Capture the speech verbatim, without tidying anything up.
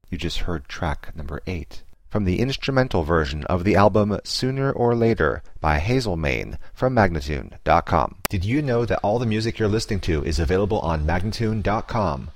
You just heard track number eight from the instrumental version of the album Sooner or Later by Hazel Main from Magnatune dot com. Did you know that all the music you're listening to is available on Magnatune dot com?